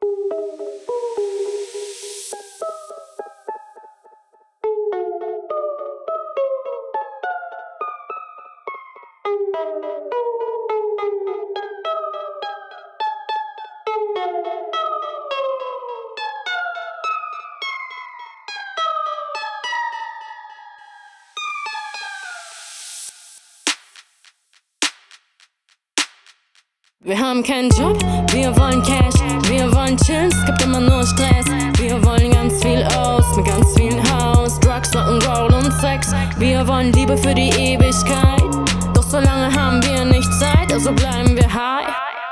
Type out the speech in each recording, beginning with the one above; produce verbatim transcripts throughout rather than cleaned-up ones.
Wir haben keinen Job, wir wollen Cash, wir wollen chillen, es gibt immer nur Stress. Wir wollen ganz viel aus, mit ganz viel Haus, Drugs, Rock'n'Roll und Sex. Wir wollen Liebe für die Ewigkeit, doch so lange haben wir nicht Zeit, also bleiben wir high.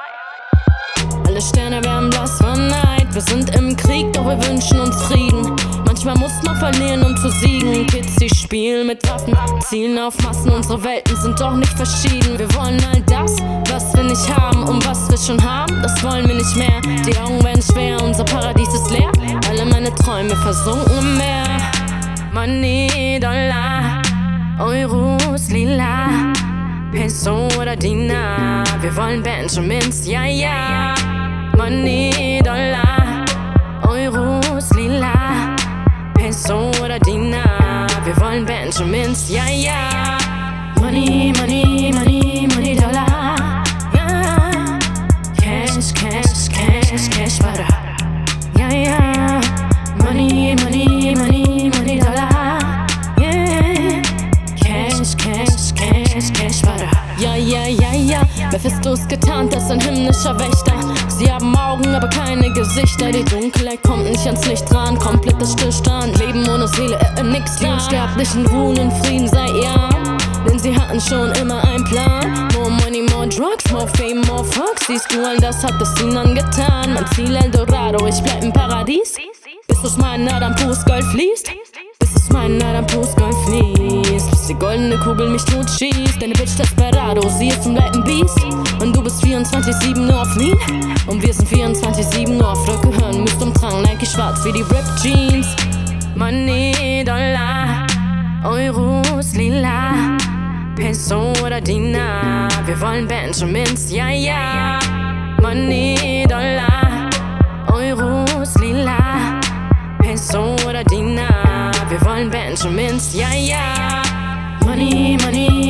Alle Sterne werden blass von Neid, wir sind im Krieg, doch wir wünschen uns Frieden. Manchmal muss man verlieren, um zu siegen. Kids, die spielen mit Waffen, zielen auf Massen. Unsere Welten sind doch nicht verschieden. Wir wollen all das, was wir nicht haben. Und was wir schon haben, das wollen wir nicht mehr. Die Augen werden schwer, unser Paradies ist leer. Alle meine Träume versunken im Meer. Money, Dollar, Euros, Lila, Peso oder Dinar. Wir wollen Benjamins, ja, ja. Money, Dollar, Euros, Lila, Peso oder Dinar. Wir wollen Benjamins, ja, ja. Money, money, money, money, Dollar, ja. Cash, cash, cash, cash, butter, ja, ja. Money, money, money, money, Dollar, yeah. Cash, cash, cash, cash, butter, ja, ja, ja, ja. Mephisto ist getarnt als ein himmlischer Wächter. Sie haben Augen, aber keine Gesichter. Die Dunkelheit kommt nicht ans Licht ran. Kompletter Stillstand, Leben ohne Seele, äh, äh, nix da. Die Unsterblichen ruhen in Frieden seit Jahren, denn sie hatten schon immer einen Plan. More money, more drugs, more fame, more fucks. Siehst du, all das hat es ihnen angetan. Mein Ziel Eldorado, ich bleib im Paradies, bis aus meinen Adern pures Gold fließt. Bis aus meinen Adern pures Gold fließt. Bis die goldene Kugel mich tot schießt. Deine Bitch Desperado, sie ist und bleibt ein Biest. Und du bist vierundzwanzig sieben nur auf Lean. Und wir sind vierundzwanzig sieben nur auf Röcke, hören Mist umtragen, Nike schwarz wie die Ripped Jeans. Money, Dollar, Euros, Lila, Peso oder Dinar. Wir wollen Benjamins, ja, ja. Money, Dollar, Euros, Lila, Peso oder Dinar. Wir wollen Benjamins, ja, ja. Money, money,